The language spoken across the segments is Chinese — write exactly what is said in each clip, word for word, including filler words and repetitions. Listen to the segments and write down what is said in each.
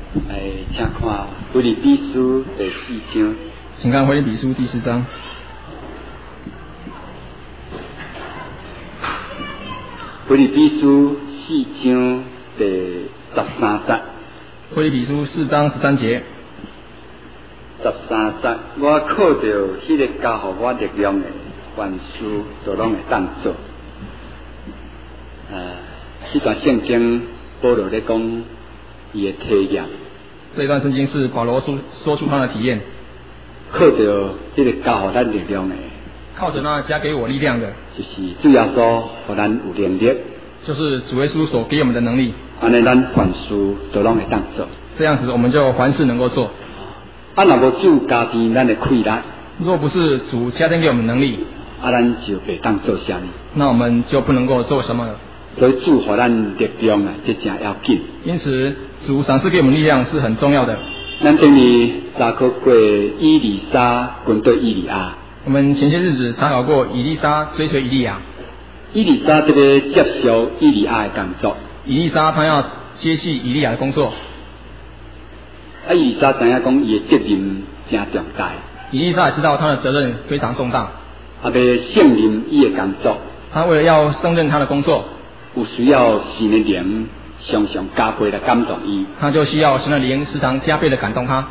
来，请看《腓立比书》第四章。 请看《腓立比书》第四章。 腓立比书四章第十三节。 腓立比书四章十三节。 十三节，我靠着迄个加予我力量的凡事，都拢会当做。呃，这段圣经保罗咧讲伊的体验。 这一段圣经是保罗说说出他的体验。 靠着这个加予咱力量的， 靠着那加给我力量的， 就是主耶稣予咱有能力， 就是主耶稣所给我们的能力。 安尼咱凡事都拢会当做。 这样子我们就凡事能够做。 啊，若无主加添咱的气力， 若不是主加添给我们能力， 啊，咱就袂当做啥物。 那我们就不能够做什么了。 所以主予咱力量啊，这真要紧。 因此，主赏赐给我们力量是很重要的。 咱等于查考过以利沙跟对以利亚。 我们前些日子查考过以利沙追随以利亚。 以利沙这个接受以利亚的工作。 以利沙他要接续以利亚的工作。 啊，以利沙知影讲伊的责任真重大。 以利沙也知道他的责任非常重大。 啊，要胜任伊的工作。 他为了要胜任他的工作， 有需要神的灵常常加倍来感动伊。 他就需要神的灵时常加倍的感动他。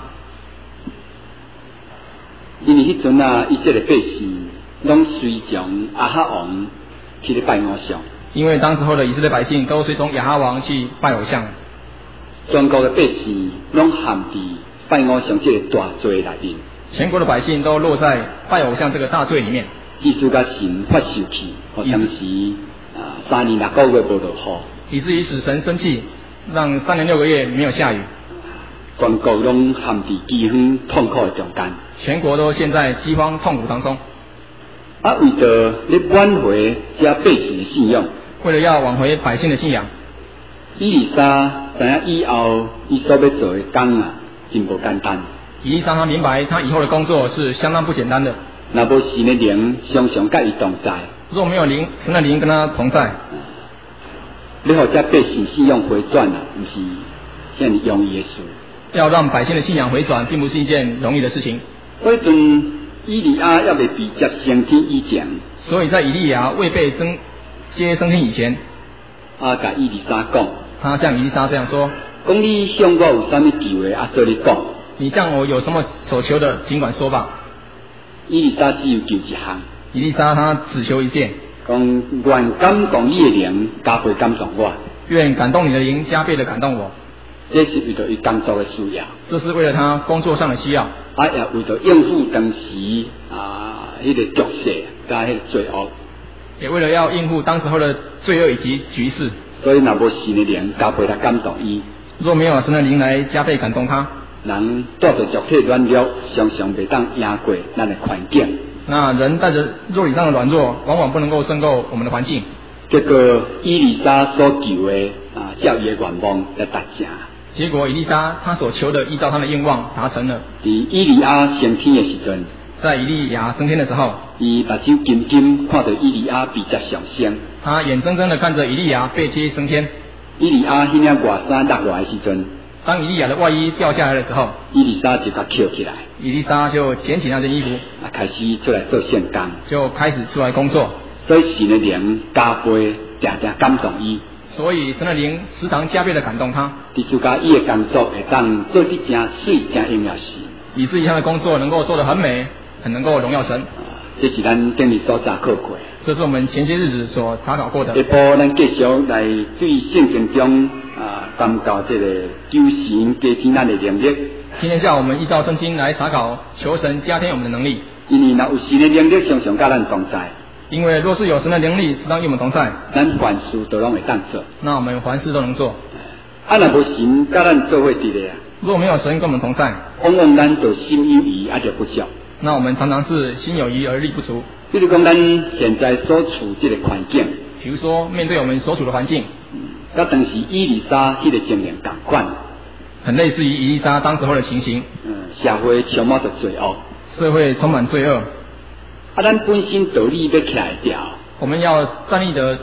因为迄阵啊，以色列百姓拢随从亚哈王去咧拜偶像。 因为当时候的以色列百姓都随从亚哈王去拜偶像。 全国的百姓拢陷伫拜偶像这个大罪内面。 全国的百姓都落在拜偶像这个大罪里面。 以致甲神发生气，或当时啊三年六个月无落雨。 以至于使神生气，让三年六个月没有下雨。 全国拢陷伫饥荒痛苦的中间。 全国都陷在饥荒痛苦当中。 啊，为着咧挽回这百姓的信仰， 为了要挽回百姓的信仰， 以利沙知影以后伊所要做的工啊，真无简单。 以利沙他明白他以后的工作是相当不简单的。 若无神的灵常常甲伊同在， 若没有灵，神的灵跟他同在， 你互这百姓信仰回转啊，毋是很容易的事。 要让百姓的信仰回转，并不是一件容易的事情。 所以阵以利亚要未被接升天以前， 所以在以利亚未被升接升天以前， 啊，甲以利沙讲， 他向以利沙这样说： 讲你向我有啥物求的，啊，做你讲。 你向我有什么所求的，尽管说吧。 以利沙只有求一项。 以利沙他只求一件， 讲愿感动你的灵，加倍感动我。 愿感动你的灵，加倍的感动我。 这是为着伊工作的需要。 这是为了他工作上的需要。 啊，也为着应付当时啊，迄、那个局势加迄个罪恶。 也为了要应付当时候的罪恶以及局势。 所以若无神的灵加倍来感动伊。 若没有神的灵来加倍感动他， 人带着肉体软弱，常常袂当赢过咱的环境。 那人带着肉体上的软弱，往往不能够胜过我们的环境。 结果以利沙所求的啊，照伊的愿望来达成。 结果以利沙他所求的，依照他的愿望达成了。 伫以利亚升天的时阵， 在以利亚升天的时候， 伊目睭金金看到以利亚被接上升。 他眼睁睁的看着以利亚被接升天。 以利亚迄领外衫落来的时阵， 当以利亚的外衣掉下来的时候， 以利沙就甲捡起来。 以利沙就捡起那件衣服， 啊，开始出来做圣工， 就开始出来工作。 所以神的灵加倍常常感动伊。 所以神的灵时常加倍的感动他， 伫自家伊的工作会当做得真水、真荣耀神， 以至于他的工作能够做得很美，很能够荣耀神。 这是咱顶日所查考过。 这是我们前些日子所查考过的。 下晡咱继续来对圣经中啊，谈到这个求神加添咱的能力。 今天下午我们依照圣经来查考，求神加添我们的能力。 因为若有神的能力，常常甲咱同在。 因为若是有神的能力，时常与我们同在， 咱凡事都拢会当做。 那我们凡事都能做。 啊，若无神甲咱做伙伫咧啊， 若没有神跟我们同在， 往往咱就心有余，啊就不足。 那我们常常是心有余而力不足。 比如讲，咱现在所处这个环境， 比如说面对我们所处的环境， 甲当时以利沙迄个情形同款， 很类似于以利沙当时候的情形。 嗯，社会充满着罪恶， 社会充满罪恶。 啊，咱本身道理要起来掉， 我们要站立的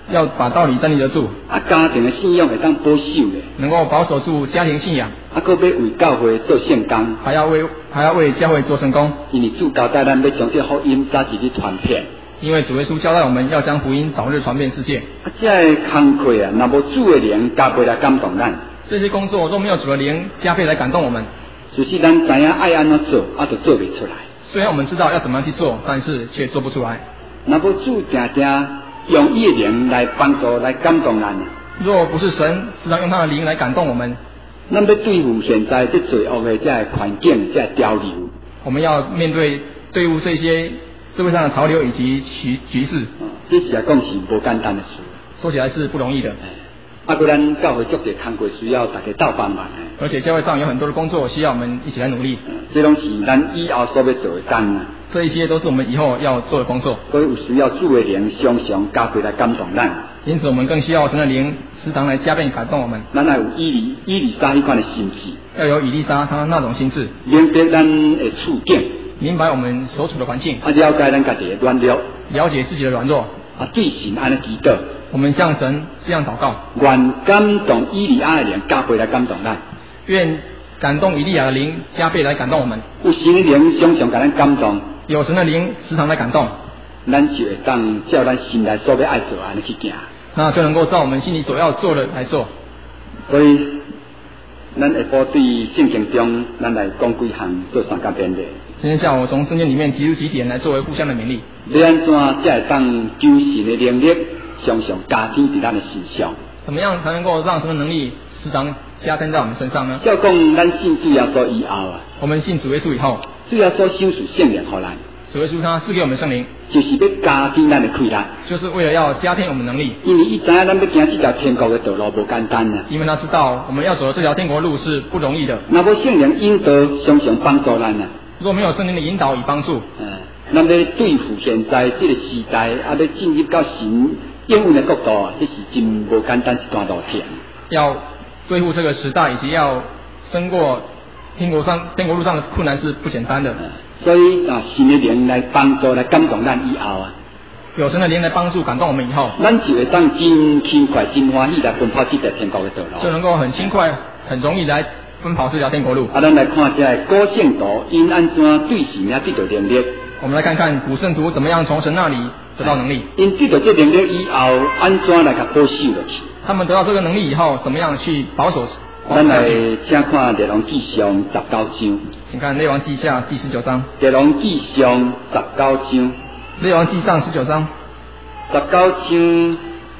要把道理站立得住， 啊，家庭的信仰会当保守的， 能够保守住家庭信仰， 啊，搁要为教会做圣工， 还要为还要为教会做圣工。 因为主交代咱要将这福音早日去传遍。 因为主耶稣交代我们要将福音早日传遍世界。 啊，这工课啊，若无主的灵加倍来感动咱， 这些工作若没有主的灵加倍来感动我们， 就是咱知影爱安怎做，啊，就做袂出来。 虽然我们知道要怎么样去做，但是却做不出来。 若无主定定用伊的灵来帮助来感动咱， 若不是神时常用他的灵来感动我们， 咱要对付现在这罪恶的这环境、这潮流， 我们要面对对付这些社会上的潮流以及局局势， 这是来讲是无简单的事。 说起来是不容易的。 啊，个咱教会足侪工作需要大家斗帮忙的。 而且教会上有很多的工作需要我们一起来努力。 这拢是咱以后所要做的工啊。 这一些都是我们以后要做的工作。 所以有需要主的灵常常加倍来感动咱。 因此，我们更需要神的灵时常来加倍感动我们。 咱要有以利以利沙迄款的心智， 要有以利沙他那种心智， 明白咱的处境， 明白我们所处的环境， 啊，了解咱家己的软弱， 了解自己的软弱， 啊，对神安尼祈祷。 我们向神这样祷告， 愿感动以利亚的灵加倍来感动咱。 愿感动以利亚的灵加倍来感动我们。 有神的灵常常甲咱感动， 有神的灵时常来感动， 咱就会当照咱心内所要爱做安尼去行。 那就能够照我们心里所要做的来做。 所以，咱下晡对圣经中，咱来讲几项做三甲勉励。 今天下午从圣经里面提出几点来作为互相的勉励。 要安怎才会当求神的能力常常加添伫咱的身上？ 怎么样才能够让神的能力时常加添在我们身上呢？ 照讲，咱信主耶稣以后啊， 我们信主耶稣以后， 主耶稣赏赐圣灵给咱， 主耶稣他赐给我们圣灵， 就是要加添咱的快乐， 就是为了要加添我们能力。 因为伊知影咱要行这条天国的道路无简单啊。 因为他知道我们要走的这条天国路是不容易的。 若无圣灵引导，常常帮助咱啊。 若没有圣灵的引导与帮助， 嗯，咱要对付现在这个时代，啊，要进入到神应允的国度啊，这是真无简单一段路程。 要对付这个时代，以及要胜过天国上天国路上的困难是不简单的。 嗯、所以啊，神的灵来帮助来感动咱以后啊， 有神的灵来帮助感动我们以后， 咱就会当真轻快、真欢喜来奔跑这条天国的道路， 就能够很轻快、很容易来奔跑这条天国路。 啊，咱来看这古圣徒因安怎对神也得到能力。 我们来看看古圣徒怎么样从神那里得到能力。 因得到这能力以后，安怎来甲保守落去？ 他们得到这个能力以后，怎么样去保守？ 咱来请看《列王纪上》十九章。 请看《列王纪下》第十九章。 《列王纪上》十九章。《 列王纪上》十九章。 十九章，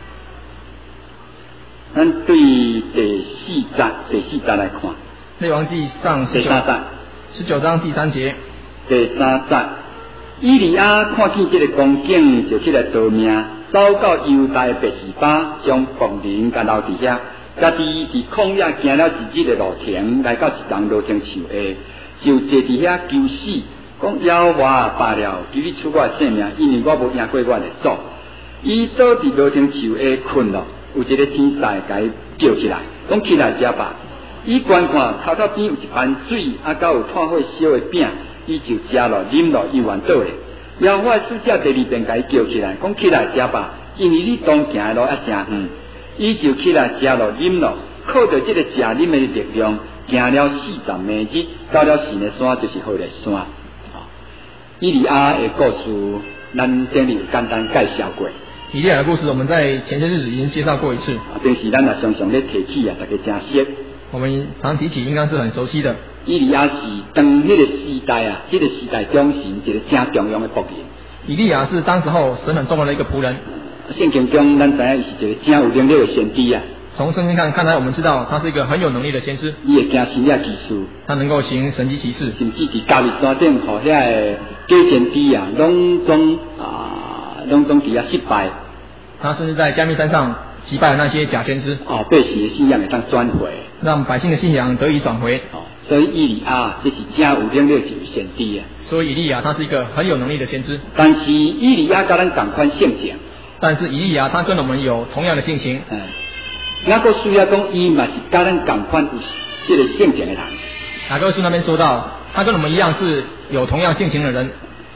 咱对第四节、第四节来看。《 列王纪上》 第三节。 十九章第三节。 第三节。以利亚看见这个光景，就起来逃命，走到犹大的别是巴，将仆人甲留伫遐，家己伫旷野行了一日的路程，来到一丛路程树下，就坐伫遐求死，讲妖我罢了，求你出我的性命，因为我无赢过我的主。伊坐伫路程树下困了，有一个天使甲伊叫起来，讲起来食吧。伊观看头头边有一盘水，啊，甲有炭火烧的饼。伊就食了、啉了，伊原倒咧。妖怪使者第二遍甲伊叫起来，讲起来食吧，因为你当行的路啊真远。伊就起来食了、啉了，靠着这个食啉的力量，行了四十暝日，到了神的山，就是好的山。哦，以利亚的故事，咱顶日简单介绍过。 以利亚的故事，我们在前些日子已经介绍过一次。 啊，但是咱也常常咧提起啊，大家真熟。 我们常提起，应该是很熟悉的。 以利亚是当迄个时代啊，这个时代中神一个正重要的仆人。 以利亚是当时候神很重要的一个仆人。 圣经中咱知影伊是一个正有能力的先知啊。 从圣经看，看来我们知道他是一个很有能力的先知。 伊会行神迹奇事， 他能够行神迹奇事， 甚至伫加利山顶，互遐个假先知啊，拢总啊，拢总伫遐失败。 他甚至在加密山上击败了那些假先知。 哦，百姓的信仰会当转回， 让百姓的信仰得以转回。 哦，所以以利亚这是正有能力一个先知啊。 所以以利亚他是一个很有能力的先知。 但是以利亚甲咱同款性情。 但是以利亚他跟我们有同样的性情。 嗯，雅各书也讲，伊嘛是甲咱同款有这个性情的人。 雅各书那边说到，他跟我们一样是有同样性情的人。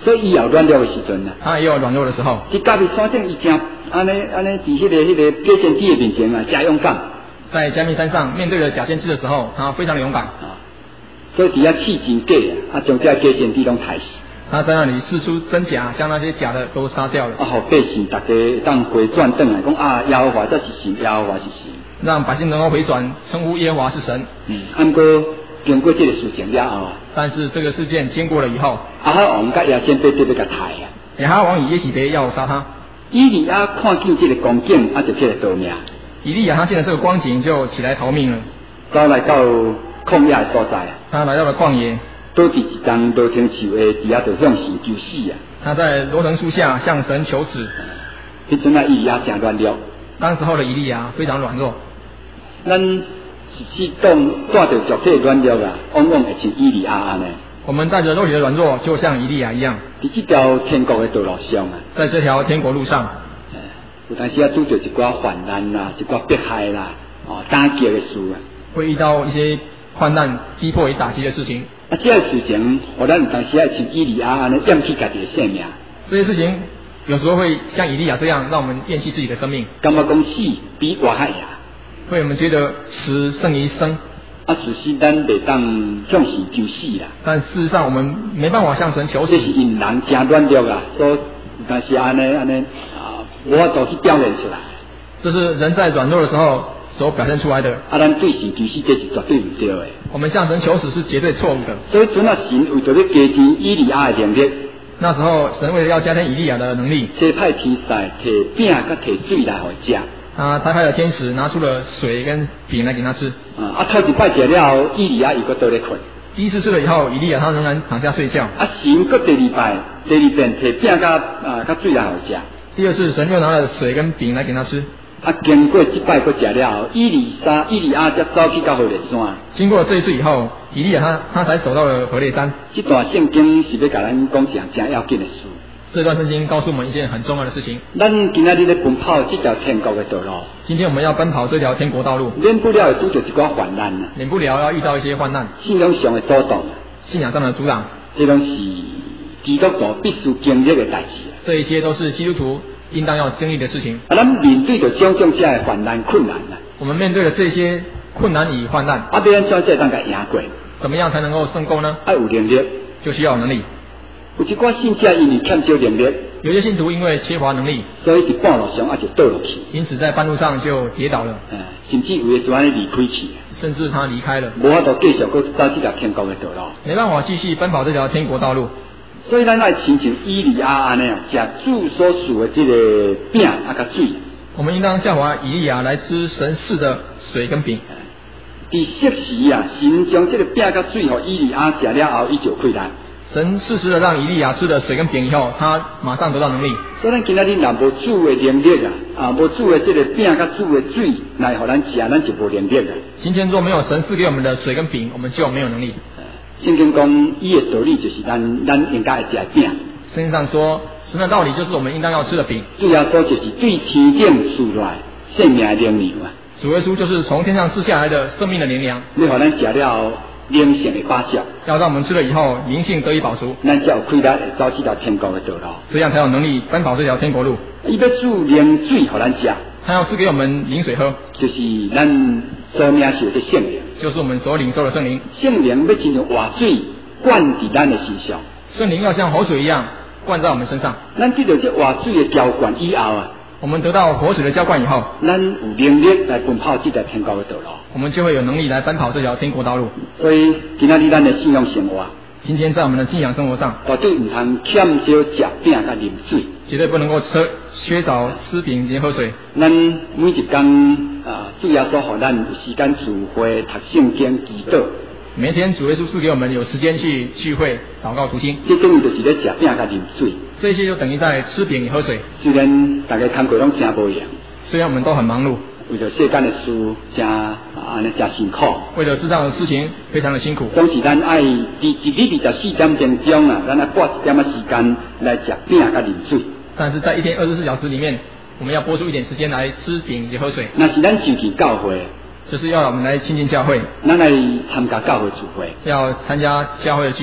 所以伊有软弱的时阵啊， 他也有软弱的时候。 伫甲密山顶伊正安尼安尼伫迄个迄个假先知的面前啊，真勇敢。 在加密山上面对着假先知的时候，他非常的勇敢。 啊，所以伫遐试真假啊，啊将这假先知拢害死。 他在那里试出真假，将那些假的都杀掉了。 啊，好百姓大家当回转转来，讲啊，耶和华这是神，耶和华是神。 让百姓能够回转，称呼耶和华是神。 嗯，按过经过这个事情了后， 但是这个事件经过了以后， 阿哈王甲亚先被这个甲杀啊。 亚哈王以耶洗别要杀他。 以利亚看见这个光景，啊就起来逃命。 以利亚他见了这个光景，就起来逃命了。 走来到旷野的所在， 他来到了旷野， 倒伫一丛罗藤树下，底下就向神求死啊。 他在罗藤树下向神求死。 迄阵啊，以利亚真软弱。 当时候的以利亚非常软弱。 咱是当带着肉体软弱啊，往往会像以利亚安尼。 我们带着肉体的软弱，就像以利亚一样。 伫这条天国的道路上啊， 在这条天国路上， 有当时啊拄着一寡患难啦，一寡迫害啦，哦打击的事啊， 会遇到一些患难、逼迫与打击的事情。 啊，这个事情，互咱有当时啊像以利亚安尼厌弃家己的性命。 这些事情有时候会像以利亚这样，让我们厌弃自己的生命。 感觉讲死比活害啊， 会我们觉得死胜于生。 啊，事实咱袂当向神求死啦。 但事实上，我们没办法向神求死。 这是因人真软弱啊，所以但是安尼安尼啊，无法度去表现出来。 这是人在软弱的时候所表现出来的。 啊，咱对神求死这是绝对唔对的。 我们向神求死是绝对错误的。 所以，准啊神为着要加添以利亚的能力。 那时候，神为了要加添以利亚的能力， 差派天使摕饼甲摕水来互伊食。 他差派了天使拿出了水跟饼来给他吃。 啊，啊，头一摆食了后，以利亚又搁倒咧困。 第一次吃了以后，以利亚他仍然躺下睡觉。 啊，神搁第二摆，第二遍摕饼甲啊甲水来互伊食。 第二次，神又拿了水跟饼来给他吃。 啊，经过这摆搁食了后，以利沙、以利亚才走去到何烈山。 经过这一次以后，以利亚他他才走到了何烈山。 这段圣经是要甲咱讲一件真要紧的事。 这段圣经告诉我们一件很重要的事情。 咱今仔日咧奔跑这条天国的道路。 今天我们要奔跑这条天国道路， 免不了会拄着一寡患难啊， 免不了要遇到一些患难。 信仰上的阻挡， 信仰上的阻挡， 这拢是基督徒必须经历的代志。 这一些都是基督徒应当要经历的事情。 啊，咱面对着种种这的患难困难啊， 我们面对了这些困难与患难， 啊，要咱怎才当甲赢过？ 怎么样才能够胜过呢？ 爱有能力， 就需要有能力。 有一寡信者因为欠少能力， 有些信徒因为缺乏能力， 所以伫半路上啊就倒落去， 因此在半路上就跌倒了， 嗯，甚至有的就安尼离开去， 甚至他离开了， 无法度继续搁走这条天国的道路， 没办法继续奔跑这条天国道路。 所以咱爱亲像以利亚安尼啊，食主所赐的这个饼啊甲水。 我们应当效法以利亚来吃神赐的水跟饼。 伫适时啊，神将这个饼甲水互以利亚食了后，伊就开力。 神适时的让以利亚吃了水跟饼以后，他马上得到能力。 所以咱今仔日若无主的能力啊，啊无主的这个饼甲主的水来互咱食，咱就无能力啊。 今天若没有神赐给我们的水跟饼，我们就没有能力。 圣经讲，伊的道理就是咱咱应该会食的饼。 圣经上说，神的道理就是我们应当要吃的饼。 主要说就是对天顶赐来生命的灵粮啊。 主耶稣就是从天上赐下来的生命的灵粮， 你互咱食了灵性的把脚， 要让我们吃了以后灵性得以饱足， 咱才有开力会走这条天国的道路， 这样才有能力奔跑这条天国路。 伊要赐灵水互咱食， 他要赐给我们灵水喝， 就是咱所领受的圣灵， 就是我们所领受的圣灵。 圣灵要亲像活水灌伫咱的身上， 圣灵要像活水一样灌在我们身上。 咱得到这活水的浇灌以后啊， 我们得到活水的浇灌以后， 咱有能力来奔跑这条天国的道路， 我们就会有能力来奔跑这条天国道路。 所以今仔日咱的信仰生活， 今天在我们的信仰生活上， 绝对唔通欠少食饼甲啉水， 绝对不能够吃缺少吃饼及喝水。 咱每一天啊，主要说互咱有时间聚会、读圣经、祈祷。 每一天主耶稣赐给我们有时间去聚会、祷告、读经， 这等于就是咧食饼甲啉水。 这些就等于在吃饼与喝水。 虽然大家工作拢真无闲， 虽然我们都很忙碌， 为了世间的事，真啊安尼真辛苦。 为了世上的事情非常的辛苦。 总是咱爱伫一日二十四点钟钟啊，咱爱拨一点仔时间来食饼甲啉水。 但是在一天二十四小时里面，我们要拨出一点时间来吃饼及喝水。 那是咱就去教会， 就是要我们来亲近教会， 咱来参加教会聚会， 要参加教会的聚会。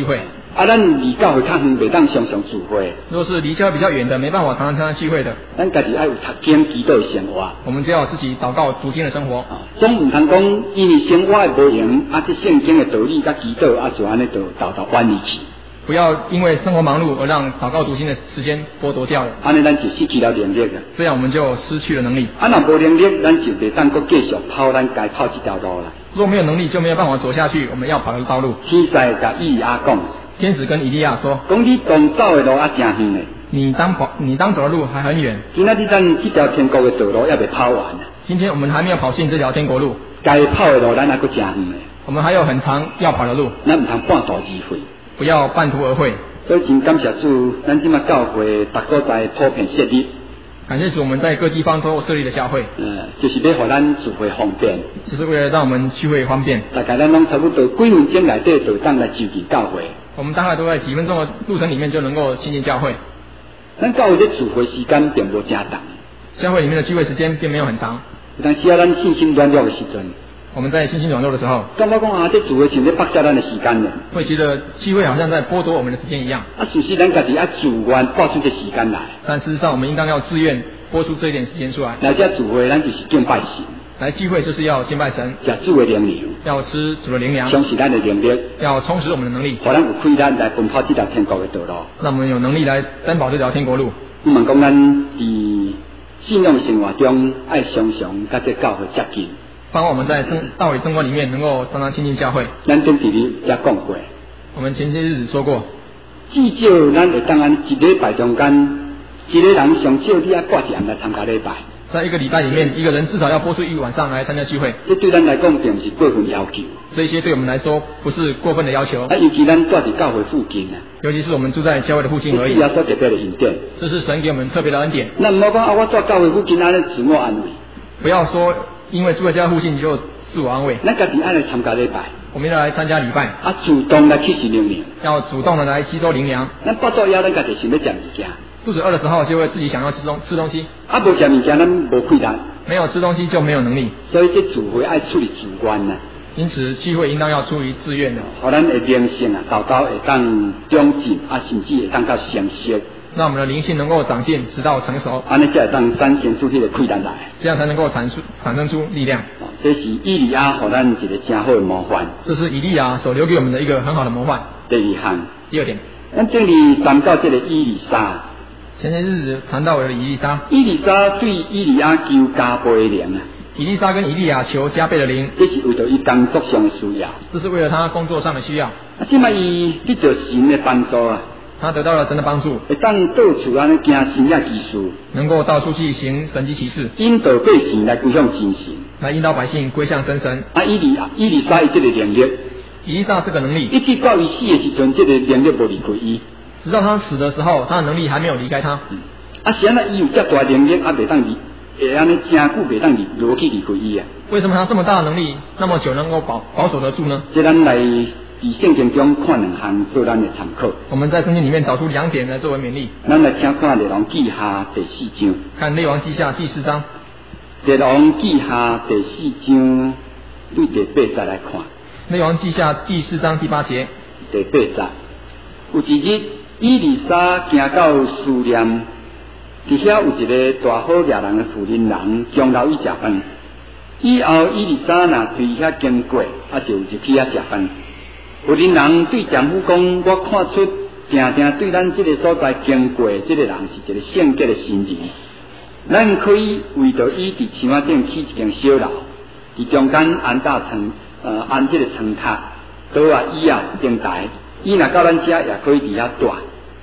啊，咱离教会较远，袂当常常聚会。 如果是离教会比较远的，没办法常常参加聚会的， 咱家己爱有读经祈祷的生活。 我们就要自己祷告读经的生活。 啊，总唔通讲因为生活无用，啊，这圣经的道理甲祈祷啊，就安尼就豆豆远离去。 不要因为生活忙碌而让祷告读经的时间剥夺掉了， 安尼咱就失去了能力了。 这样我们就失去了能力。 啊，若无能力，咱就袂当搁继续跑咱该跑这条路啦。 如果没有能力，就没有办法走下去我们要跑的道路。 天使甲以利亚讲， 天使跟以利亚说， 讲你当走的路啊，真远嘞。 你当跑，你当走的路还很远。 今仔日咱这条天国的道路也未跑完啊。 今天我们还没有跑进这条天国路， 该跑的路咱还搁真远嘞。 我们还有很长要跑的路， 咱唔通半途而废， 不要半途而废。 所以真感谢主，咱即马教会逐所在普遍设立。 感谢主，我们在各地方都设立了教会， 呃，就是要互咱聚会方便， 就是为了让我们聚会方便。 大概咱拢差不多几分钟内底就当来就近教会。 我们大概都在几分钟的路程里面就能够亲近教会。 咱教会的聚会时间并无真长， 教会里面的聚会时间并没有很长， 但是啊，咱信心软弱的时阵， 我们在信心软弱的时候， 感觉讲啊，这聚会像在剥削咱的时间呢。 会觉得聚会好像在剥夺我们的时间一样。 啊，事实咱家己啊自愿拨出这时间来。 但事实上，我们应当要自愿拨出这一点时间出来。 来这聚会，咱就是敬拜神。 来聚会就是要敬拜神， 吃主的灵粮， 要吃主的灵粮， 充实咱的能力， 要充实我们的能力， 互咱有困难来奔跑这条天国的道路。 让我们有能力来奔跑这条天国路。 我们讲咱伫信仰生活中，爱常常甲这教会接近。 帮我们在生道理生活里面能够常常亲近教会。 咱顶伫哩也讲过， 我们前些日子说过， 至少咱会当安一礼拜中间，一个人上少你啊挂一人来参加礼拜。 在一个礼拜里面，一个人至少要播出一个晚上来参加聚会。 这对咱来讲并不是过分要求。 这些对我们来说不是过分的要求。 啊，尤其咱住伫教会附近啊， 尤其是我们住在教会的附近而已。 这也所特别的恩典。 这是神给我们特别的恩典。 那唔好讲啊，我住教会附近安尼自我安慰。 不要说因为住在教会附近就自我安慰。 咱家己爱来参加礼拜。 我们要来参加礼拜。 啊，主动来吸收灵粮。 要主动的来吸收灵粮。 咱八肚枵，咱家己想要食物件。 肚子饿的时候就会自己想要吃东吃东西。 啊，无食物件，咱无困难。 没有吃东西就没有能力。 所以这聚会爱处理自愿呐。 因此聚会应当要出于自愿的。 互咱的灵性啊，豆豆会当长进啊，甚至会当到成熟。 让我们的灵性能够长进，直到成熟。 安尼才会当展现出迄个困难来。 这样才能够产出产生出力量。 这是以利亚互咱一个真好的模范。 这是以利亚所留给我们的一个很好的模范。 第二项。 第二点。 咱这里谈到这个以利沙。 前些日子谈到了以利沙。 以利沙对以利亚求加倍的灵啊。 以利沙跟以利亚求加倍的灵。 这是为着伊工作上的需要。 这是为了他工作上的需要。 啊，即摆伊得到神的帮助啊。 他得到了神的帮助， 会当到处安尼行神迹奇事， 能够到处去行神迹奇事， 引导百姓来归向真神， 来引导百姓归向真神。 啊，以利以利沙伊这个能力， 以利沙这个能力， 一直到伊死的时阵，这个能力无离开伊。 直到他死的时候，他的能力还没有离开他。 嗯、啊，是安那伊有遮大能力，啊，袂当离，会安尼真久袂当离落去离开伊啊。 为什么他这么大的能力，那么久能够保保守得住呢？ 这咱来伫圣经中看两项做咱的参考。 我们在圣经里面找出两点来作为勉励。 咱来请看《列王记下》第四章。 看《列王记下》第四章。《 列王记下》第四章对第八节来看。《 列王记下》第四章第八节。 第八节。有一日，以利沙行到苏念，伫遐有一个大好野人的妇人人，将留伊食饭。以后以利沙若对遐经过，啊就入去遐食饭。有人人对丈夫讲：“我看出定定对咱这个所在经过，这个人是一个圣洁的新人。咱可以为着伊伫墙仔顶起一间小楼，伫中间安搭床，呃，安这个床榻，倒啊椅啊灯台。伊若到咱遮，也可以伫遐住。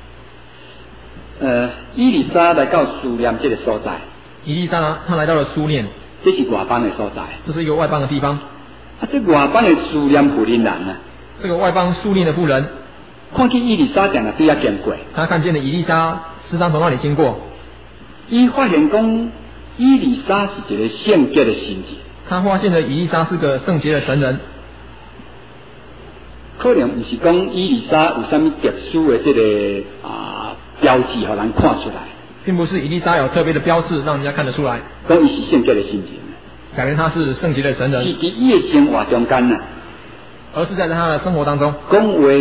呃，以利沙来到苏念这个所在。 以利沙他来到了苏念， 这是外邦的所在。 这是一个外邦的地方。 啊，这外邦的苏念妇人人啊。” 这个外邦苏念的妇人， 看见以利沙定啊对遐经过， 他看见了以利沙时常从那里经过， 伊发现讲以利沙是一个圣洁的神人。 他发现了以利沙是个圣洁的神人， 可能不是讲以利沙有什么特殊的这个啊标志，让人看出来， 并不是以利沙有特别的标志让人家看得出来， 讲伊是圣洁的神人， 改变他是圣洁的神人， 是伫伊的生活中间呐。 而是在他的生活当中， 讲话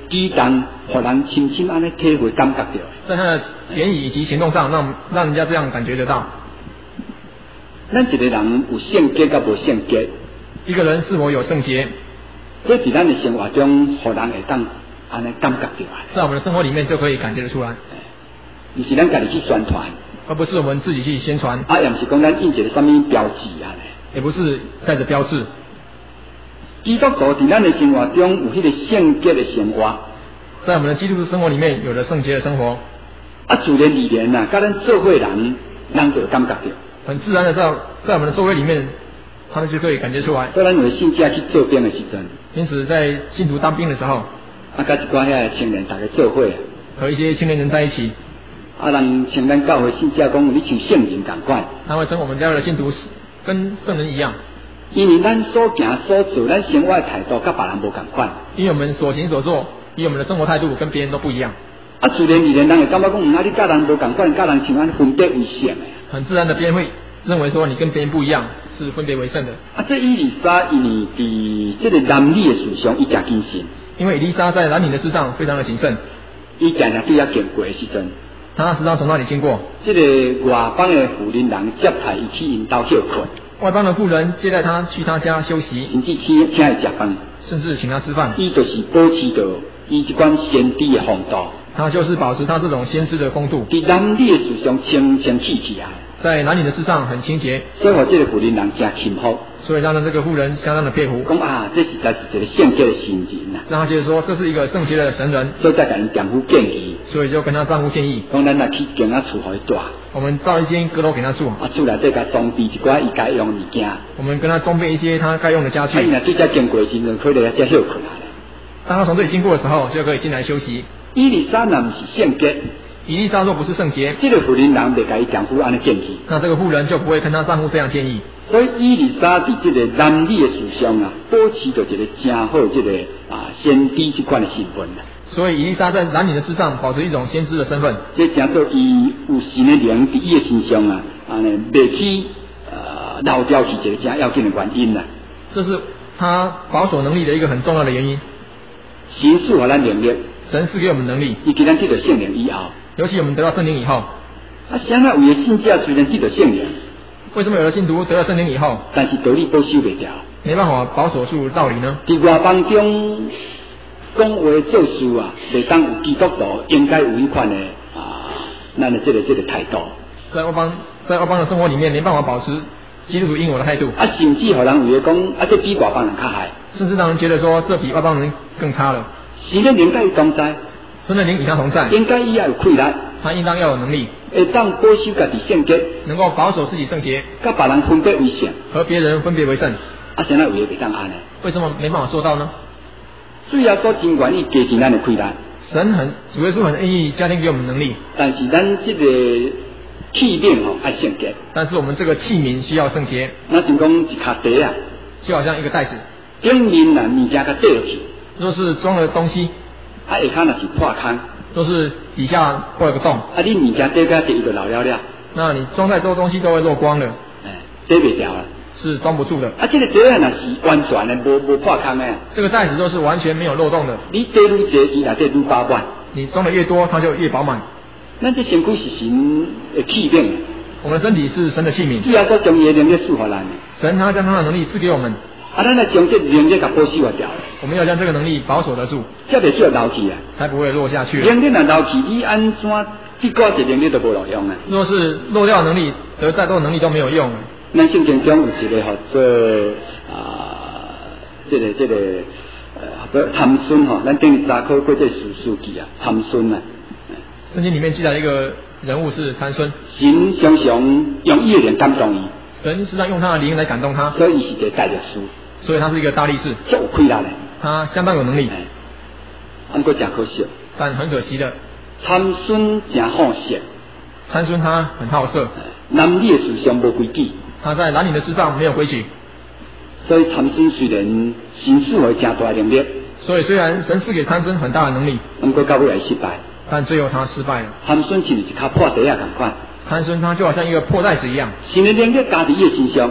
举动，互人深深安尼体会感觉到。 在他的言语以及行动上，让让人家这样感觉得到。 咱一个人有圣洁甲无圣洁， 一个人是否有圣洁， 这伫咱的生活中，互人会当安尼感觉到啊。 在我们的生活里面就可以感觉得出来， 不是咱家己去宣传， 而不是我们自己去宣传， 啊，也不是讲咱印一个什么标志啊， 也不是带着标志。 基督徒伫咱的生活中有迄个圣洁的生活， 在我们的基督徒生活里面有了圣洁的生活， 啊，自然而然啊，甲咱做伙人，人就感觉到。 很自然的在在我们的社会里面，他们就可以感觉出来。 所以咱有的信者去做兵的时阵， 因此在信徒当兵的时候， 啊，甲一寡遐青年大家做伙， 和一些青年人在一起， 啊，人像咱教会信者讲，你像圣人同款， 他会称我们教会的信徒跟圣人一样， 因为咱所行所做，咱生活的态度甲别人无同款， 因为我们所行所做，以我们的生活态度跟别人都不一样。 啊，自然而然人会感觉讲，嗯，啊，你甲人无同款，甲人像安分别为圣的。 很自然的，别人会认为说你跟别人不一样，是分别为圣的。 啊，这伊丽莎因为伫这个男女的事上，伊诚谨慎。 因为以利沙在男女的事上非常的谨慎， 伊常常对遐经过的时阵， 他时常从那里经过。 这个外邦的妇人人接待伊去因兜休困， 外邦的妇人接待他去他家休息， 甚至请请伊食饭， 甚至请他吃饭。 伊就是保持着伊这款先知的风度。 他就是保持他这种先知的风度， 伫男女的事上清清气气啊， 在男女的事上很清洁， 所以我这个妇人人真钦服， 所以让这个妇人相当的佩服。 讲啊，这实在是一个圣洁的新人啊， 让他觉得说这是一个圣洁的神人， 所以再甲因丈夫建议， 所以就跟他丈夫建议， 讲咱来去一间啊厝互伊住， 我们造一间阁楼给他住， 啊厝内底甲装备一寡伊该用的物件， 我们跟他装备一些他该用的家具。 啊，伊若对遮经过的时阵，可以来遮休困啊。 当他从这里经过的时候，就可以进来休息。 伊丽莎若不是圣洁， 以利沙若不是圣洁， 这个妇人人袂甲伊丈夫安尼建议， 那这个妇人就不会跟她丈夫这样建议。 所以伊丽莎伫这个男女的事上啊，保持着一个真好这个啊先知这款的身份啊。 所以以利沙在男女的事上保持一种先知的身份， 这讲做伊有神的灵伫伊的身上啊，安尼袂去呃漏掉去一个真要紧的原因啦。 这是他保守能力的一个很重要的原因。 神赐予咱能力， 神赐给我们能力， 伊给咱得到圣灵以后， 尤其我们得到圣灵以后， 啊，现在有的信者虽然得到圣灵， 为什么有的信徒得到圣灵以后， 但是道理保守袂掉， 没办法保守住道理呢？ 伫外邦中讲话做事啊，袂当有基督徒应该有迄款的啊，咱的这个这个态度。 在外邦在外邦的生活里面，没办法保持基督徒应有的态度， 啊，甚至互人以为讲，啊，这比外邦人较害， 甚至让人觉得说这比外邦人更差了。 神的灵甲伊同在， 神的灵与他同在， 应该伊也有气力， 他应当要有能力， 会当保守家己圣洁， 能够保守自己圣洁， 甲别人分别为圣， 和别人分别为圣。 啊，现在有诶袂当安尼， 为什么没办法做到呢？ 主要所真愿意加进咱的气力， 神很主耶稣很愿意加添给我们能力， 但是咱这个器皿吼爱圣洁， 但是我们这个器皿需要圣洁， 那就讲一卡袋啊， 就好像一个袋子， 顶面呐物件甲缀落去， 若是装了东西， 啊下骹若是破空， 若是底下破了个洞， 啊你物件缀甲一就漏了了， 那你装再多东西都会落光了， 哎，缀袂掉啊。 是装不住的。 啊，这个袋啊，若是完全的无无破空的， 这个袋子都是完全没有漏洞的。 你袋愈侪，伊内底愈饱满。 你装的越多，它就越饱满。 咱这身躯是神的器皿， 我们的身体是神的器皿。 主要说将伊的能力赐予咱， 神他将他的能力赐给我们， 啊，咱来将这能力甲保守掉。 我们要将这个能力保守得住， 才袂叫漏去啊， 才不会落下去。 能力若漏去，你安怎结果一能力都无路用啊？ 若是漏掉能力，得再多的能力都没有用。 咱圣经中有一个叫做啊，这个这个呃，叫做参孙吼，咱顶日查考过这数数据啊，参孙啊。 圣经里面记载一个人物是参孙， 神常常用伊的灵感动伊， 神实际上用他的灵来感动他， 所以伊是一个大力士， 所以他是一个大力士， 足有气力的， 他相当有能力。 不过真可惜， 但很可惜的， 参孙真好色， 参孙他很好色， 男女的事上无规矩。 他在男女的事上没有规矩， 所以参孙虽然神赐予真大的能力， 所以虽然神赐给参孙很大的能力， 不过到尾还失败。 但最后他失败了。 参孙像一卡破袋啊，同款。 参孙他就好像一个破袋子一样， 神的能力加在伊的身上，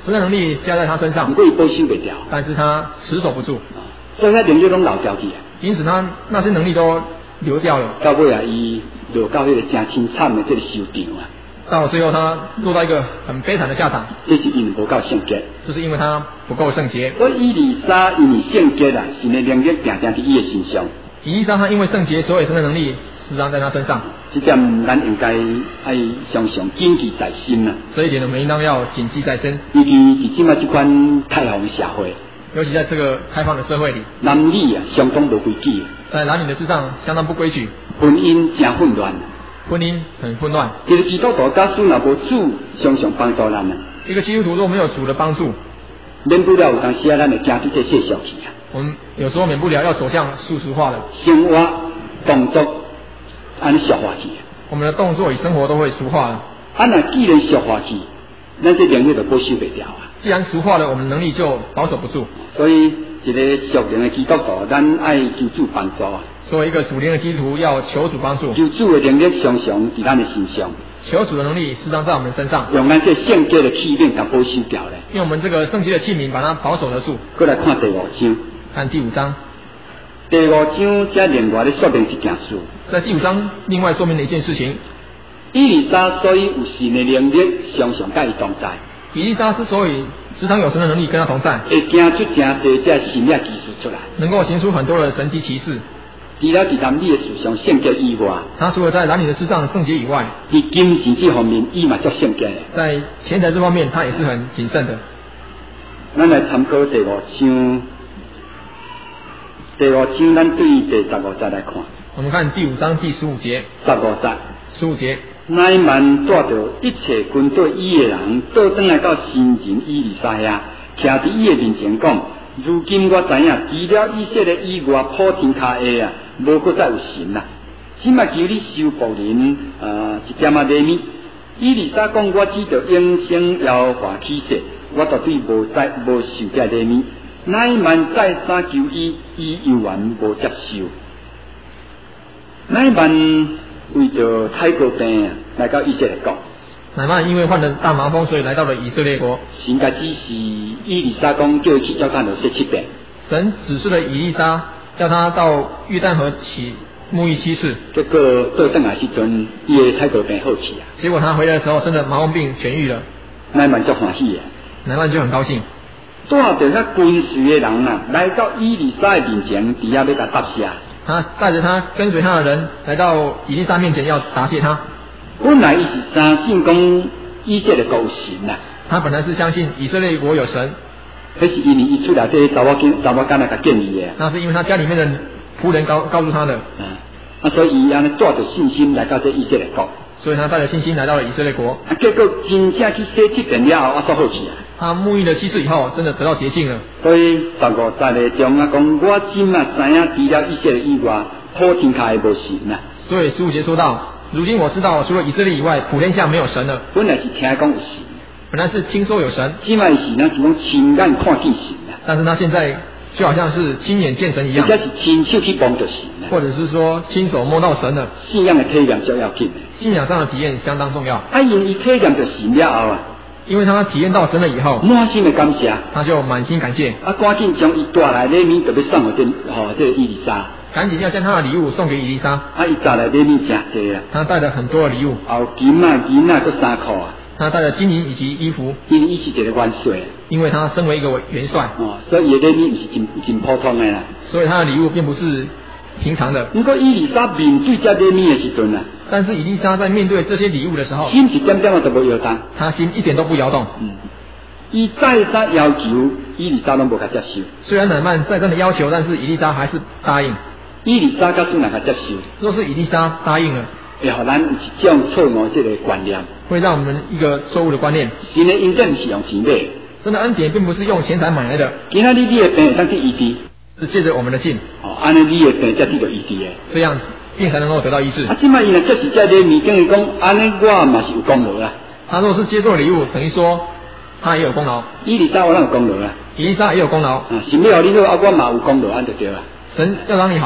神的能力加在他身上， 不过伊保守袂掉， 但是他持守不住， 所以他能力拢流掉去啊。 因此他那些能力都流掉了。 到尾啊，伊落到迄个真凄惨的这个收场啊。 到最后他落到一个很悲惨的下场， 这是因无够圣洁， 这是因为他不够圣洁。 所以以利沙因为圣洁啊，神的能力定定伫伊的身上。 以利沙他因为圣洁，所以神的能力时常在他身上。 这点咱应该爱常常谨记在心啊。 这一点我们应当要谨记在身。 尤其伫即卖这款开放社会， 尤其在这个开放的社会里， 男女啊相当无规矩， 在男女的事上相当不规矩， 婚姻真混乱。 婚姻很混乱。 其实基督徒假使若无主常常帮助咱啊， 一个基督徒若没有主的帮助， 免不了有当时啊，咱会真去这世俗去啊。 我们有时候免不了要走向世俗化的生活动作，安尼俗化去。 我们的动作与生活都会俗化了。 啊，那既然俗化去，咱这能力就保守袂掉啊。 既然俗化了，我们能力就保守不住。 所以，一个属灵的基督徒，咱爱求主帮助啊。 作为一个属灵的基督徒，要求主帮助。 求主的能力常常伫咱的身上。 求主的能力时常在我们身上。 用咱这圣洁的器皿，甲保守掉咧。 用我们这个圣洁的器皿，把它保守得住。 过来看第五章。 看第五章。 第五章则另外咧说明一件事。 在第五章，另外说明了一件事情。 以利沙所以有神的能力，常常甲伊同在。 以利沙之所以时常有神的能力跟他同在， 会行出真侪这神迹奇事出来， 能够行出很多的神迹奇事。 除了伫男女的事上圣洁以外， 他除了在男女的事上圣洁以外， 伫金钱这方面伊嘛足圣洁的。 在钱财这方面，他也是很谨慎的。 咱来参考第五章，第五章咱对第十五节来看。 我们看第五章第十五节。 十五节。 十五节。 乃曼带着一切军队伊的人，倒转来到新人以利沙遐，徛伫伊的面前讲：如今我知影，除了以色列以外，普天下下啊，无搁再有神啦。只嘛求你收服人，呃，一点仔礼物。以利沙讲：我只着应声摇华起誓，我绝对无再无受这礼物。乃曼再三求伊，伊犹然无接受。乃曼为着太过病啊，来到以色列国。 乃曼因为患了大麻风，所以来到了以色列国。 神家指示以利沙讲，叫伊去约旦河洗七遍。 神指示了以利沙，叫他到约旦河起沐浴七次。 结果到转来时阵，伊的太过病好起啊。 结果他回来的时候，真的麻风病痊愈了。 乃曼就欢喜啊。 乃曼就很高兴。 带着遐军随的人啊，来到以利沙的面前，底下要甲答谢。 他带着他跟随他的人来到以利沙面前，要答谢他。 本来伊是相信讲以色列国有神啊。 他本来是相信以色列国有神。 那是因为伊出来这查某囝查某囝来甲建议的。 那是因为他家里面的仆人告告诉他的。 嗯。啊，所以伊安尼带着信心来到这以色列国。 所以他带着信心来到了以色列国。 啊，结果真正去洗七遍了后，啊，煞好去啊。 他沐浴了七次以后，真的得到洁净了。 所以十五节的中啊讲，我今啊知影除了以色列以外，普天下无神啊。 所以十五节说到，如今我知道，除了以色列以外，普天下没有神了。 本来是听讲有神， 本来是听说有神， 今卖是咱是讲亲眼看见神啊。 但是他现在就好像是亲眼见神一样， 或者是亲手去摸到神啊， 或者是说亲手摸到神了。 信仰的体验就要紧的， 信仰上的体验相当重要。 啊，因伊体验到神了后啊。 因为他体验到神了以后， 满心的感谢， 他就满心感谢。 啊，赶紧将伊带来礼物，特别送给这吼这个以利沙。 赶紧要将他的礼物送给以利沙。 啊，伊带来礼物真多啊。 他带了很多的礼物。 后金啊银啊，佮衫裤啊。 他带了金银以及衣服。 因为伊是一个元帅。 因为他身为一个元帅。 哦，所以伊的礼物是真真普通的啦。 所以他的礼物并不是平常的。 不过以利沙面对这礼物的时阵啊。 但是以利沙在面对这些礼物的时候， 心一点点都无摇动， 他心一点都不摇动。 嗯，伊再三要求，以利沙拢无甲接受。 虽然乃曼再三的要求，但是以利沙还是答应。 以利沙甲算哪甲接受？ 若是以利沙答应了， 会互咱有一种错误这个观念， 会让我们一个错误的观念。 神的恩典是用钱买， 神的恩典并不是用钱财买来的。 今仔日你的病会当去医治， 是借着我们的信。 哦，安尼你的病才得到医治的。 这样。病才能够得到医治。 啊，即摆伊若接受这礼物，等于讲，安尼我嘛是有功劳啦。 他若是接受礼物，等于说他也有功劳。 以利沙我有功劳啦， 以利沙也有功劳。 啊，神要你好，啊，我嘛有功劳，安就对啦。 神要让你好，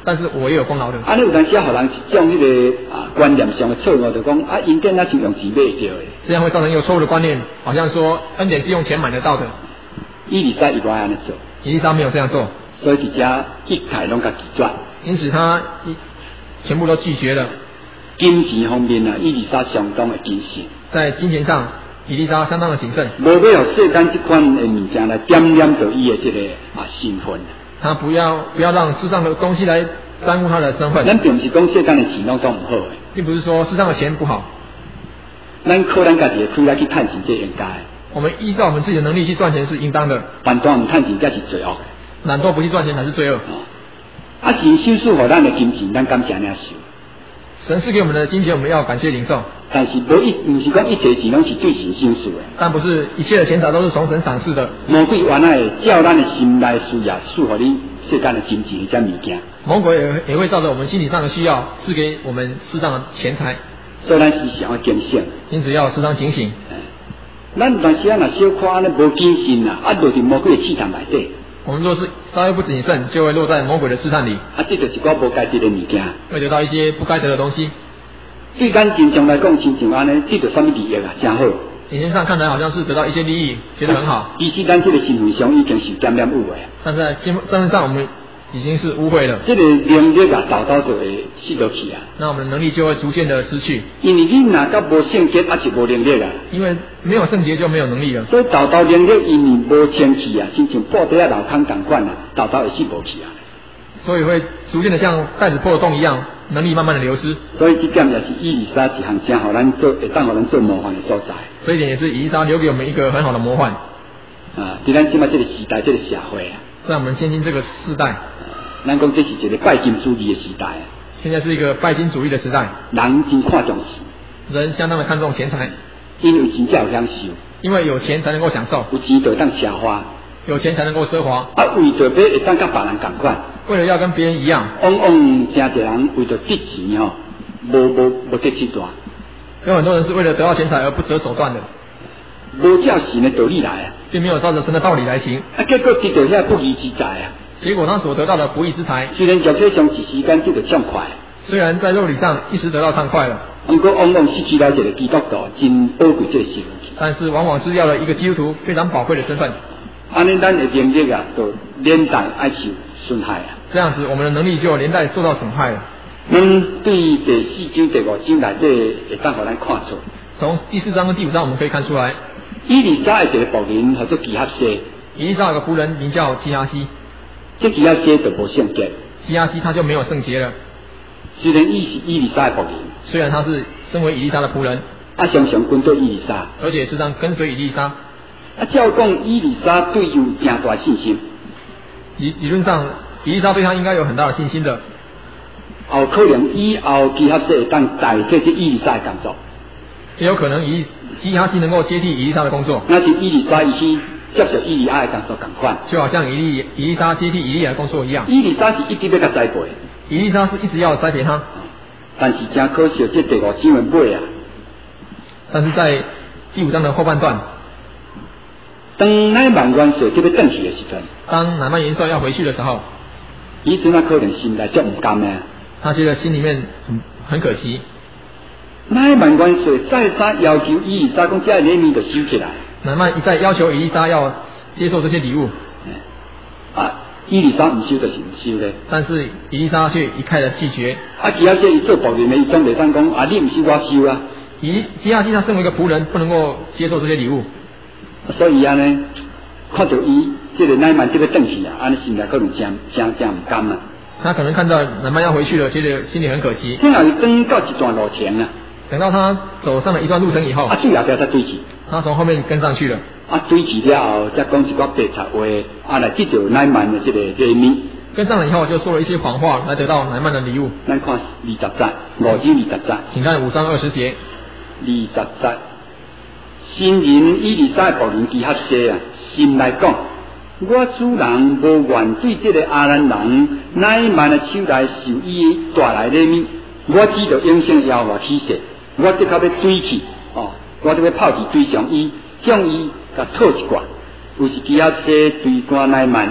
但是我也有功劳的。 啊，你有当时啊，互人一种迄个啊观念上的错误，就讲啊，恩典那是用钱买得到的。 这样会造成一个错误的观念，好像说恩典是用钱买得到的。 以利沙伊无安尼做， 以利沙没有这样做， 所以伫遮一概拢甲拒绝。 因此他一全部都拒绝了。 金钱方面啊，以利沙相当的谨慎。 在金钱上，以利沙相当的谨慎。 无要互世间这款的物件来点染到伊的这个啊身份。 他不要不要让世上的东西来耽误他的身份。 咱并不是讲世间的钱拢都唔好的， 并不是说世上的钱不好。 咱靠咱家己的开来去趁钱，这应该。 我们依照我们自己的能力去赚钱是应当的。 反倒唔趁钱，才是罪恶的。 懒惰不去赚钱才是罪恶。 哦、啊，神收赐互咱的金钱，咱感谢领受。 神赐给我们的金钱，我们要感谢领受。 但是无一，唔是讲一切钱拢是对神赏赐的。 但不是一切的钱财都是从神赏赐的。 魔鬼原来照咱的心内需要，赐予你世间的金钱这物件。 魔鬼也也会照着我们心理上的需要，赐给我们适当的钱财。 所以咱时常要警醒。 因此要时常警醒。 咱有当时啊，若小可安尼无谨慎啊，啊落伫魔鬼的试探内底。 我们若是稍微不谨慎，就会落在魔鬼的试探里。 啊，这就是我无该得的物件。 会得到一些不该得的东西。 对咱真正来讲，亲像安尼，得到什么利益啊，真好。 眼前上看来好像是得到一些利益，觉得很好。 其实咱这个身份上已经是沾染污的。 但在身身份上，我们已经是污秽了。 这个能力啊，早早就会失落去啊。 那我们的能力就会逐渐的失去。 因为你若甲无圣洁，啊就无能力啊。 因为没有圣洁就没有能力了。 所以早早能力因为无清气啊，亲像布袋啊老坑同款啊，早早会失无去啊。 所以会逐渐的像袋子破了洞一样，能力慢慢的流失。 所以这点也是以利沙一项真好咱做，会当互咱做模范的所在。 这一点也是以利沙留给我们一个很好的模范。 啊，在咱今麦这个时代，这个社会啊， 在我们现今这个时代， 咱讲这是一个拜金主义的时代啊。 现在是一个拜金主义的时代， 人真看重钱， 人相当的看重钱财， 因为有钱才有享受， 因为有钱才能够享受， 有钱就当奢华， 有钱才能够奢华。 啊，为着要会当甲别人同款， 为了要跟别人一样， 往往真侪人为着得钱吼，无无无得手段。 有很多人是为了得到钱财而不择手段的， 无照神的道理来啊， 并没有照着神的道理来行， 啊，结果得到遐不义之财啊。 结果他所得到的不义之财， 虽然肉体上一时间得到畅快， 虽然在肉体上一时得到畅快了， 不过往往失去了一个基督徒真宝贵这个身份， 但是往往是要了一个基督徒非常宝贵的身份。 安尼咱的能力啊，就连带爱受损害啊。 这样子，我们的能力就连带受到损害了。 嗯，对第四章、第五章内底会当互咱看出。 从第四章跟第五章我们可以看出来， 以利沙的一个仆人叫做基哈西， 以利沙有个仆人名叫基哈西， 这基哈西就无圣洁， 基哈西他就没有圣洁了。 虽然伊是以利沙的仆人， 虽然他是身为以利沙的仆人， 啊常常跟对以利沙， 而且时常跟随以利沙。 啊，照讲以利沙对有正大信心， 理理论上以利沙对他应该有很大的信心的。 后可能以后基哈西会当代替这以利沙的工作， 也有可能以基哈西能够接替以利沙的工作， 那是以利沙伊去接受以利亚的工作同款， 就好像以利以利沙接替以利亚的工作一样。 以利沙是一直要甲栽培， 以利沙是一直要栽培他， 但是真可惜，这第五章的尾啊， 但是在第五章的后半段， 当乃曼元帅这要转去的时阵， 当乃曼元帅要回去的时候， 伊阵啊可能心内足唔甘呢。 他觉得心里面很很可惜。 乃曼元帅再三要求以利沙讲，这礼物就收起来。 乃曼一再要求以利沙要接受这些礼物， 啊，以利沙唔收就是唔收咧。 但是以利沙却一概的拒绝。 啊，其他些伊做仆人的，伊总袂当讲啊，你唔收我收啊。 以基哈西他身为一个仆人，不能够接受这些礼物， 所以安尼看到伊这个乃曼这个转去啊，安尼心内可能真真真唔甘啊。 他可能看到乃曼要回去了，觉得心里很可惜。 听后等到一段路程啊， 等到他走上了一段路程以后， 啊，最后边才对起。 他从后面跟上去了。 啊，对起了后，再讲一个白贼话，啊，来得到乃曼的这个礼物。 跟上了以后，就说了一些谎话，来得到乃曼的礼物。 咱看二十节，五章二十节， 请看五章二十节。 二十节，新人以利沙的仆人基哈西啊，心来讲。我主人无愿对这个阿兰人乃曼的手来受伊带来礼物，我只着应声要我起誓，我即刻要追去哦，我就要跑去追上伊，向伊甲讨一卦。有时基哈西追赶乃曼，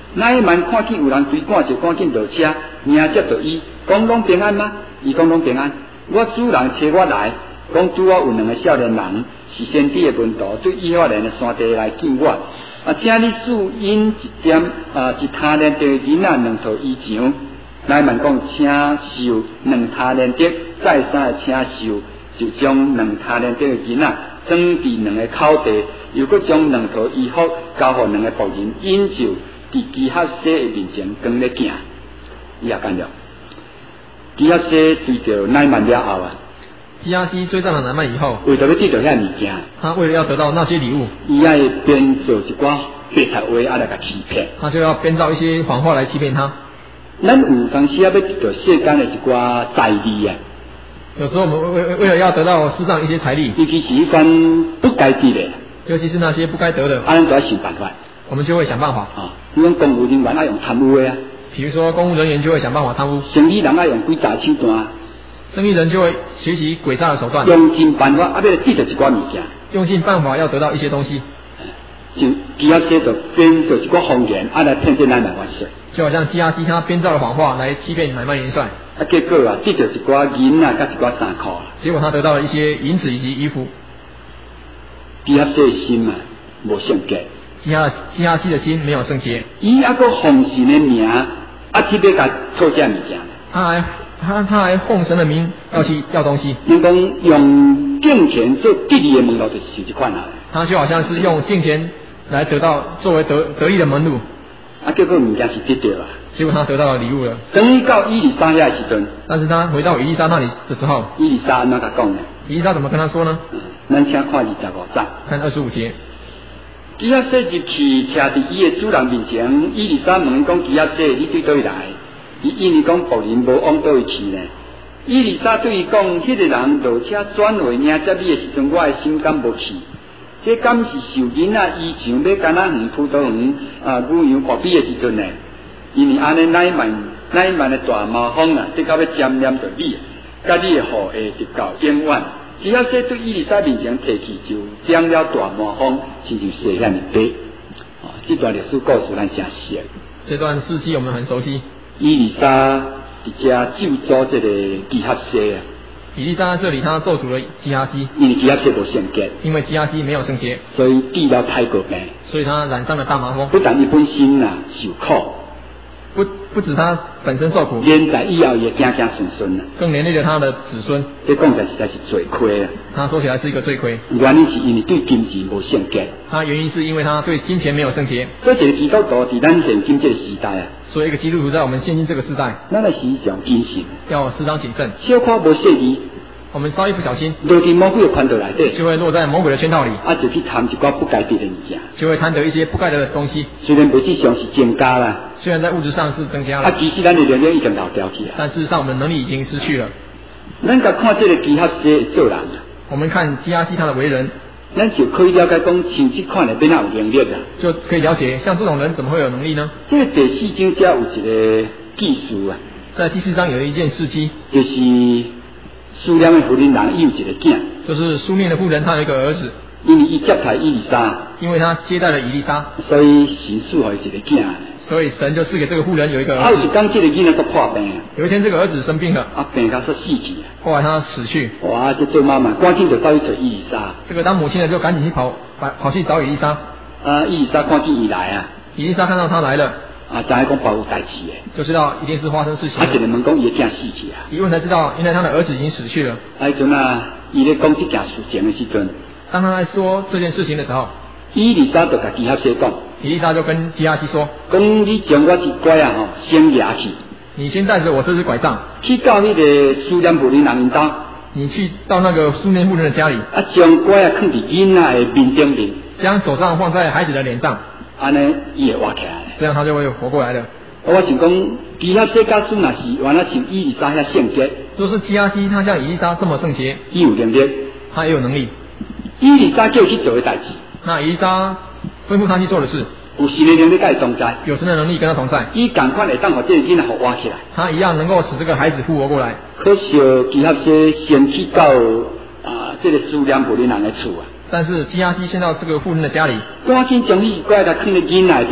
乃伊曼看见有人追赶，就赶紧落车，迎接着伊，讲拢平安吗？伊讲拢平安。我主人找我来，讲拄好有两个少年人是先知的门徒，对以法莲的山地来见我。啊，请你赐因一点啊一他连地囡仔两套衣裳。乃伊曼讲，请受两他连地，再三的请受，就将两他连地的囡仔装伫两个口袋，又搁将两套衣服交互两个仆人，因就伫基哈西的面前跟咧行，伊也干了。基哈西追到乃曼了后啊， 基哈西追上了乃曼以后， 为着要得到遐物件， 他为了要得到那些礼物， 伊也会编造一寡白菜话啊来甲欺骗， 他就要编造一些谎话来欺骗他。 咱有当时啊要得到世间的一寡财利啊， 有时候我们为为为了要得到世上一些财力， 尤其是一款不该得的， 尤其是那些不该得的， 啊，咱就要想办法。 我们就会想办法啊，比如公务人员爱用贪污的啊， 比如说公务人员就会想办法贪污， 生意人爱用诡诈手段， 生意人就会学习诡诈的手段， 用尽办法啊要得到一寡物件， 用尽办法要得到一些东西。 就基哈西就编造一寡谎言啊来骗这乃曼元帅， 就好像基哈西他编造了谎话来欺骗乃曼元帅， 啊结果啊得到一寡银啊甲一寡衫裤， 结果他得到了一些银子以及衣服。 基哈西的心啊无圣洁。 基哈基哈西的心没有圣洁， 伊还个奉神的名，啊去要甲偷这物件， 他还他他还奉神的名要去要东西。 因讲用金钱做得利的门路就是这款啊。 他就好像是用金钱来得到作为得得利的门路， 啊结果物件是得到啊， 结果他得到了礼物了。 等于到以利沙遐时阵， 但是他回到以利沙那里的时候， 以利沙安怎甲讲呢？ 以利沙怎么跟他说呢？ 嗯，咱请看二十五章， 看二十五节。 基哈西入去徛伫伊的主人面前，以利沙问讲：基哈西，你对倒位来？伊因为讲仆人无往倒位去呢。以利沙对伊讲：迄、那个人落车转回迎接你的时阵，我的心敢无去？这敢是受囡仔衣裳要干那园葡萄园啊牛羊破比的时阵呢？因为安尼乃曼乃曼的大麻风啊，得到要沾染着你，甲你的后会直到永远。基哈西对以利沙面前提起就沾了大麻风，亲像写遐尔短。啊，这段历史故事咱真熟。 这段事迹我们很熟悉。 以利沙伫遮咒诅这个基哈西啊。 以利沙在这里他咒诅了基哈西， 因为基哈西无圣洁， 因为基哈西没有圣洁， 所以得了太过病， 所以他染上了大麻风。 不但伊本身啊受苦。 不不止他本身受苦， 连在以后也子子孙孙啊， 更连累了他的子孙。 这讲起来实在是罪亏啊！ 他说起来是一个罪亏， 原因是因为对金钱无圣洁。 他原因是因为他对金钱没有圣洁。 所以一个基督徒伫咱现今这个时代啊， 所以一个基督徒在我们现今这个时代， 咱来时常谨慎， 要适当谨慎。 小可无细意， 我们稍一不小心， 落伫魔鬼的圈套内底， 就会落在魔鬼的圈套里， 啊，就去贪一寡不该得的物件， 就会贪得一些不该得的东西。 虽然本质上是增加啦， 虽然在物质上是增加了， 啊，其实咱的力量已经老掉去啊。 但事实上我们的能力已经失去了。 咱甲看这个基哈西做人啊， 我们看基哈西他的为人， 咱就可以了解讲，像这款的变哪有能力啊， 就可以了解像这种人怎么会有能力呢？ 这个第四章遮有一个记述啊， 在第四章有一件事迹， 就是苏念的妇人人伊有一个囝， 就是苏念的妇人，她有一个儿子， 因为伊接待以利沙， 因为他接待了以利沙， 所以神赐予一个囝。 所以神就赐给这个妇人有一个啊， 儿子。 有一天这个囡仔都破病啊， 有一天这个儿子生病了， 啊病到说死去啊， 后来他死去。 哇，这做妈妈赶紧就走去找以利沙， 这个当母亲的就赶紧去跑跑跑去找以利沙。 啊，以利沙看见伊来啊， 以利沙看到他来了， 啊，知影讲包有代志诶， 就知道一定是发生事情啊，一了。 个问讲伊的囝死去啊， 一问才知道，原来他的儿子已经死去了。 啊，迄阵啊，伊咧讲这件事情的时阵， 当他在说这件事情的时候， 以利沙就甲基哈西讲， 以利沙就跟基哈西说：“ 讲你将我一拐啊吼，先拿去， 你先带着我这只拐杖， 去到迄个苏联妇人人因兜， 你去到那个苏念妇人的家里， 啊，将拐啊放伫囡仔的面顶面， 将手杖放在孩子的脸上， 安尼伊会活起来。 这样他就会活过来了。” 我想讲，基哈西假使若是原来像以利沙遐圣洁， 若是基哈西他像以利沙这么圣洁， 伊有能力， 他也有能力， 以利沙叫伊去做的代志， 那以利沙吩咐他去做的事， 有神的能力甲伊同在， 有神的能力跟他同在， 伊共款会当互这个囡仔互活起来。 他一样能够使这个孩子复活过来。 可惜基哈西先去到啊，这个苏联妇人人的厝啊， 但是基哈西先到这个妇人的家里， 赶紧将伊拐来放在囡仔的顶头啊。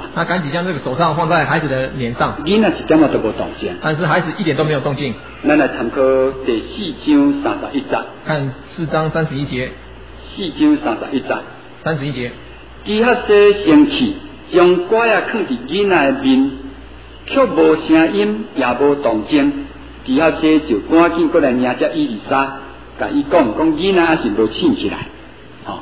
他赶紧将这个手杖放在孩子的脸上， 囡仔一点仔都无动静。 但是孩子一点都没有动静。 咱来参考第四章三十一节。 看四章三十一节。 四章三十一节。 三十一节。 基哈西生气，将拐仔放伫囡仔的面，却无声音，也无动静。基哈西就赶紧过来领只伊丽莎，甲伊讲讲囡仔还是无醒起来。哦，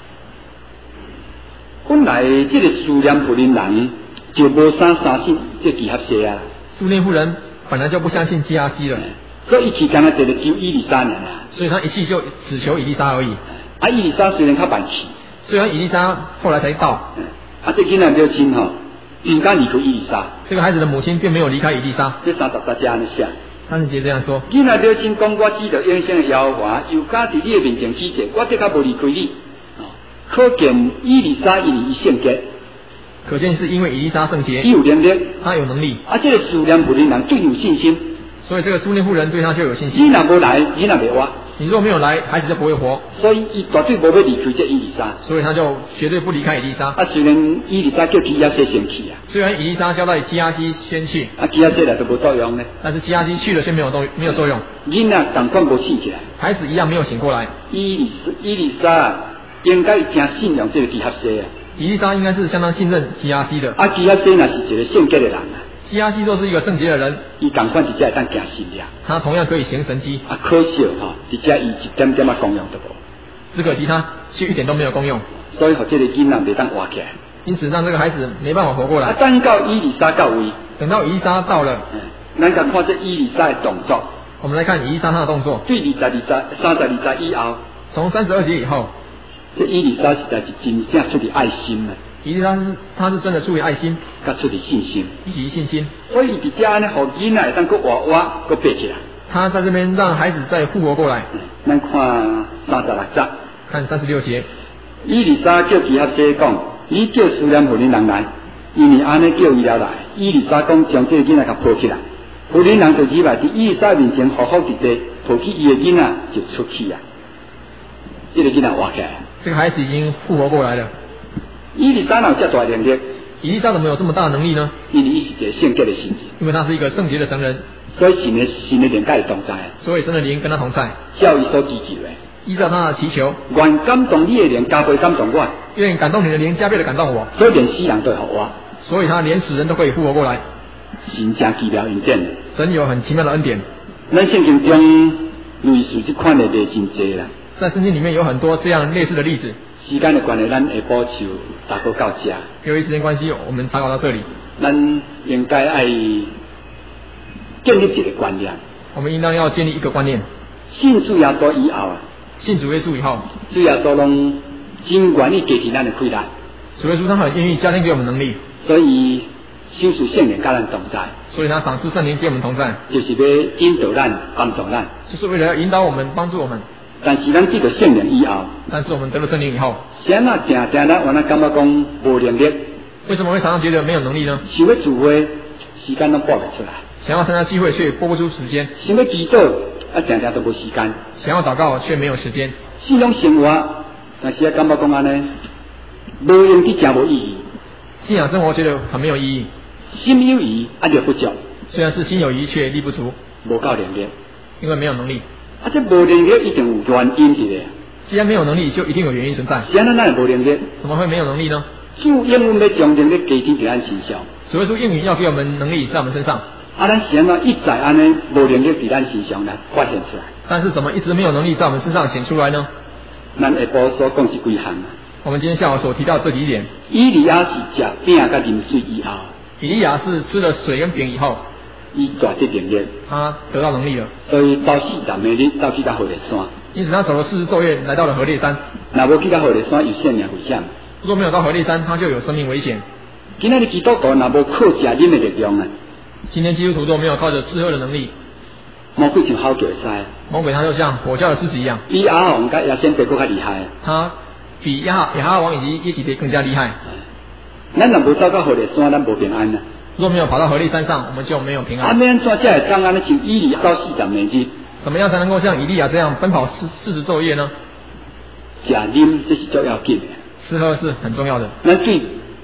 本来这个思念妇人人就无啥相信这基哈西啊。 苏念妇人本来就不相信基哈西了， 所以一起干那得了求伊丽莎呢， 所以他一气就只求以利沙而已。 啊，伊丽莎虽然较晚去， 虽然以利沙后来才到， 啊，这囡仔母亲吼，唔敢离开伊丽莎。 这个孩子的母亲并没有离开以利沙。 这三十八节安尼写。 三十节这样说： 囡仔母亲讲，我知道永生的耶和华，又敢伫你的面前起誓，我这较无离开你。可见伊丽莎因伊圣洁。 可见是因为以利沙圣洁， 伊有能力， 他有能力。 啊，这个思念妇人人最有信心， 所以这个苏念妇人对他就有信心。 你若无来，你若袂活。 你若没有来，孩子就不会活。 所以伊绝对无要离开这伊丽莎。 所以他就绝对不离开以利沙。 啊，虽然伊丽莎叫基亚西先去啊， 虽然以利沙交代基亚西先去， 啊，基亚西来都无作用呢。 但是基亚西去了却没有动，没有作用。 囡仔同款无醒起来， 孩子一样没有醒过来。 伊丽伊丽莎应该真信仰这个基哈西啊。 以利沙应该是相当信任基哈西的。 啊，基哈西若是一个圣洁的人啊， 基哈西若是一个圣洁的人， 伊同款伫遮会当行神力， 他同样可以行神迹。 啊，可惜吼，伫遮伊一点点啊功用都无。 只可惜他却一点都没有功用， 所以互这个囡仔袂当活起来。 因此让这个孩子没办法活过来。 啊，等到伊丽莎到位， 等到以利沙到了， 嗯，咱甲看这伊丽莎的动作。 我们来看以利沙他的动作。 对二十二节、三十二节以后， 从三十二节以后， 这伊丽莎实在是真正出于爱心啊。 以利沙是他是真的出于爱心， 甲出于信心， 以及信心。 所以伫遮安尼，互囡仔会当佫活活佫爬起来。 他在这边让孩子再复活过来。 嗯，咱看三十六节， 看三十六节。 以利沙叫基哈西讲，你叫思念妇人人来，因为安尼叫伊了来。以利沙讲将这个囡仔甲抱起来，妇人人就入来伫以利沙面前，好好地地抱起伊的囡仔就出去啊。这个囡仔活起来， 这个孩子已经复活过来了。 以利沙哪有这大能力？ 以利沙怎么有这么大的能力呢？ 因为伊是一个圣洁的神人， 因为他是一个圣洁的神人， 所以神的神的灵甲伊同在， 所以神的灵跟他同在， 照伊所祈求的。 依照他的祈求， 愿感动你的灵，加倍感动我。 愿感动你的灵，加倍的感动我。 所以连死人都会互我， 所以他连死人都可以复活过来。 神真奇妙恩典， 神有很奇妙的恩典。 咱圣经中类似这款的例真多啦。 在圣经里面有很多这样类似的例子。 时间的关系，咱下晡就查考到这。 由于时间关系，我们查考到这里。 咱应该爱建立一个观念。 我们应当要建立一个观念： 信主耶稣以后啊， 信主耶稣以后， 主耶稣拢真愿意加添咱的困难。 主耶稣他很愿意加添给我们能力， 所以赏赐圣灵甲咱同在。 所以他赏赐圣灵给我们同在， 就是要引导咱、帮助咱， 就是为了要引导我们、帮助我们。 但是咱这个圣灵以后， 但是我们得了圣灵以后， 谁那定定咱原来感觉讲无能力？ 为什么会常常觉得没有能力呢？ 想要聚会，时间都拨不出来； 想要参加聚会却拨不出时间； 想要祈祷，啊，定定都无时间； 想要祷告却没有时间。 信仰生活，但是啊，感觉讲安尼，无用去真无意义。 信仰生活觉得很没有意义， 心有余啊就不足， 虽然是心有余却力不足， 无够能力， 因为没有能力。 啊，这无能力一定有原因的。 既然没有能力，就一定有原因存在。 谁那那无能力？ 怎么会没有能力呢？ 主因为要将能力加添在咱身上。 主耶稣应允要给我们能力在我们身上。 啊，咱谁那一再安尼无能力在咱身上来发现出来？ 但是怎么一直没有能力在我们身上显出来呢？ 咱下晡所讲这几项啊。 我们今天下午所提到这几点。 以利亚是食饼甲啉水以后， 以利亚是吃了水跟饼以后， 伊大得能力， 他得到能力了， 所以到四十每日到去到火烈山。 因此他走了四十昼夜来到了河烈山。 若无去到火烈山，有生命危险。 如果没有到河烈山，他就有生命危险。 今仔日基督徒若无靠食啉的力量啊， 今天基督徒都没有靠着吃喝的能力， 魔鬼像吼叫会使。 魔鬼他就像火教的狮子一样， 比亚哈王甲亚仙伯更较厉害。 他比亚亚哈王以及耶洗别更加厉害。 咱若无走到火烈山，咱无平安啊。 若没有跑到河烈山上，我们就没有平安。 啊，要安怎才会当安尼像以利亚到四十每日？ 怎么样才能够像以利亚这样奔跑四四十昼夜呢？ 食啉这是最要紧的。 吃喝是很重要的。 咱对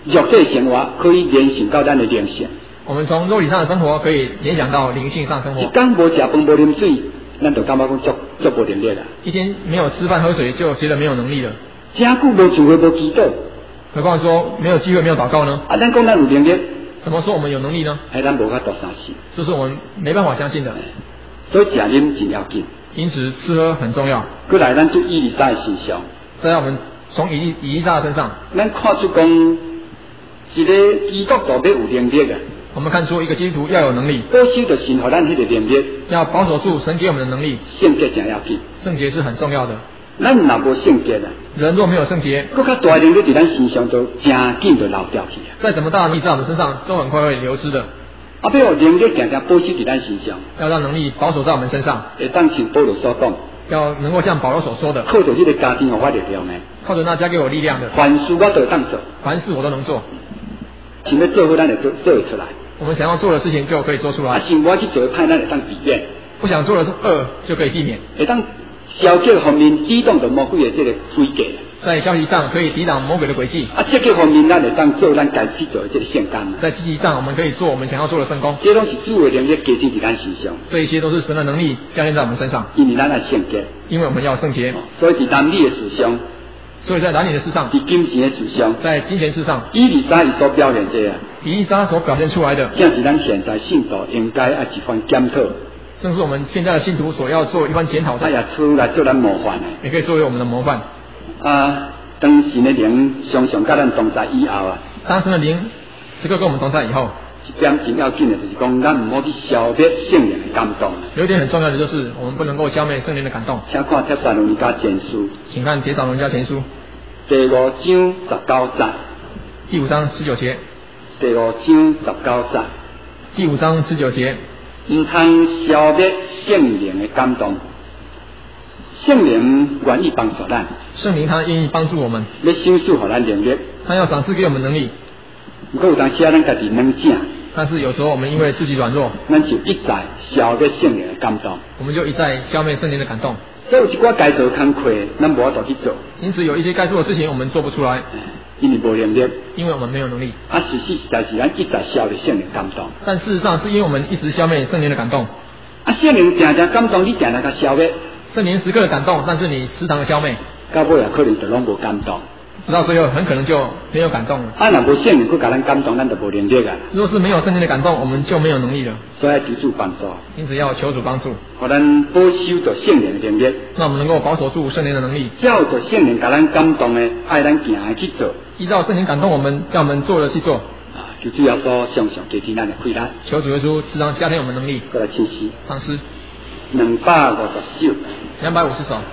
肉体生活可以联想到咱的灵性。 我们从肉体上的生活可以联想到灵性上生活。 一天无食饭无啉水，咱就感觉讲足足无能力啦。 一天没有吃饭喝水，就觉得没有能力了。 真久无聚会无祈祷， 何况说没有机会没有祷告呢？ 啊，咱讲咱有能力， 怎么说我们有能力呢？ 还咱无法度相信， 这是我们没办法相信的。 所以食啉真要紧。 因此吃喝很重要。 过来，咱就以利沙的身上， 再让我们从以以利沙的身上， 咱看出讲一个基督徒要有能力啊。 我们看出一个基督徒要有能力， 保守就神互咱迄个能力， 要保守住神给我们的能力。 圣洁真要紧， 圣洁是很重要的。 咱若无圣洁啊， 人若没有圣洁， 更较大的能力伫咱身上都真紧就漏掉去啊。 再怎么大的能力在我们身上，都很快会流失的。 啊，要有能力常常保守伫咱身上， 要让能力保守在我们身上， 会当像保罗所讲， 要能够像保罗所说的， 靠着这个家庭互我力量呢， 靠着那加给我力量的， 凡事我都当做， 凡事我都能做。 想要做好，咱就做做会出来。 我们想要做的事情就可以做出来。 啊，想我去做歹，咱会当避免。 不想做的是恶，就可以避免。 会当消极方面抵挡着魔鬼的这个诡计。 在消极上可以抵挡魔鬼的诡计。 啊，积极方面咱会当做咱该去做的这个圣工。 在积极上，我们可以做我们想要做的圣工。 这拢是主的能力加添伫咱身上。 这一些都是神的能力加添在我们身上。 因为咱爱圣洁， 因为我们要圣洁， 所以伫男女的事上， 所以在男女的事上， 伫金钱的事上， 在金钱事上， 以利沙伊所表现这啊， 以利沙所表现出来的， 正是咱现在信徒应该爱一番检讨。 正是我们现在的信徒所要做一番检讨的。 他也出来做咱模范的， 也可以作为我们的模范。 啊，当神的灵常常甲咱同在以后啊， 当神的灵时刻跟我们同在以后， 一点真要紧的，就是讲咱唔好去消灭圣灵的感动。 有一点很重要的就是，我们不能够消灭圣灵的感动。 请看《帖撒罗尼迦前书》， 请看《帖撒罗尼迦前书》 第五章十九节， 第五章十九节， 第五章十九节， 第五章十九节， 唔通消灭圣灵的感动。圣灵愿意帮助咱， 圣灵他愿意帮助我们， 要赏赐予咱能力， 他要赏赐给我们能力。 不过有当时啊，咱家己软正， 但是有时候我们因为自己软弱， 咱就一再消灭圣灵的感动， 我们就一再消灭圣灵的感动。 所以有一寡该做的工课，咱无法度去做。 因此有一些该做的事情我们做不出来， 因为无能力， 因为我们没有能力。 啊，实实在是咱一再消灭圣灵感动。 但事实上是因为我们一直消灭圣灵的感动。 啊，圣灵常常感动，你常常甲消灭。 圣灵时刻的感动，但是你时常的消灭， 到尾也可能就拢无感动。 直到最后很可能就没有感动了。 啊，若无圣灵去甲咱感动，咱就无能力啊。 若是没有圣灵的感动，我们就没有能力了。 所以要求主帮助， 因此要求主帮助， 互咱保守着圣灵的能力。 那我们能够保守住圣灵的能力， 照着圣灵甲咱感动的，爱咱行的去做。 依照圣灵感动我们，让我们做的去做。 啊，就主要说常常加添咱的快乐。 求主耶稣时常加添我们能力。 过来唱诗， 唱诗， 两百五十首， 两百五十首。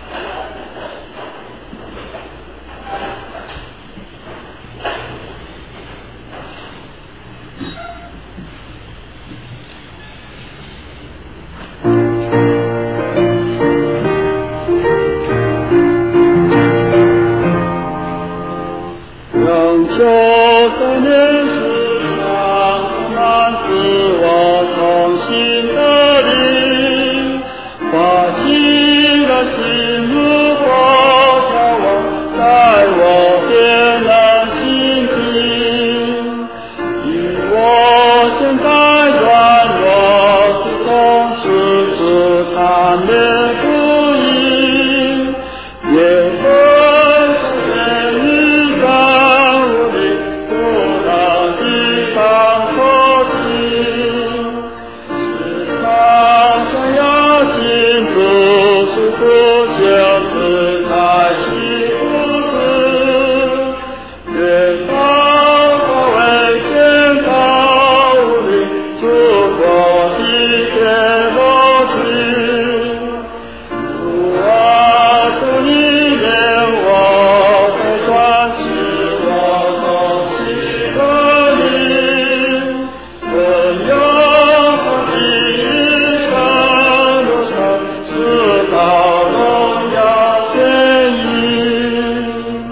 求三年时常满使我同心的灵，发起了心如火眺望，在我变了心境。因我现在软弱，是从世事贪恋不义，也会从前日感无力，不让地上所听。时常想要亲自诉说相思才是不知，远方化为现到无力，祖国的天落地。主啊，求你怜我，再转使我从心的灵，怎样放弃日常路程，直到荣耀天意。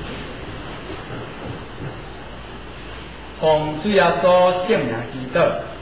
奉主耶稣圣名祈祷。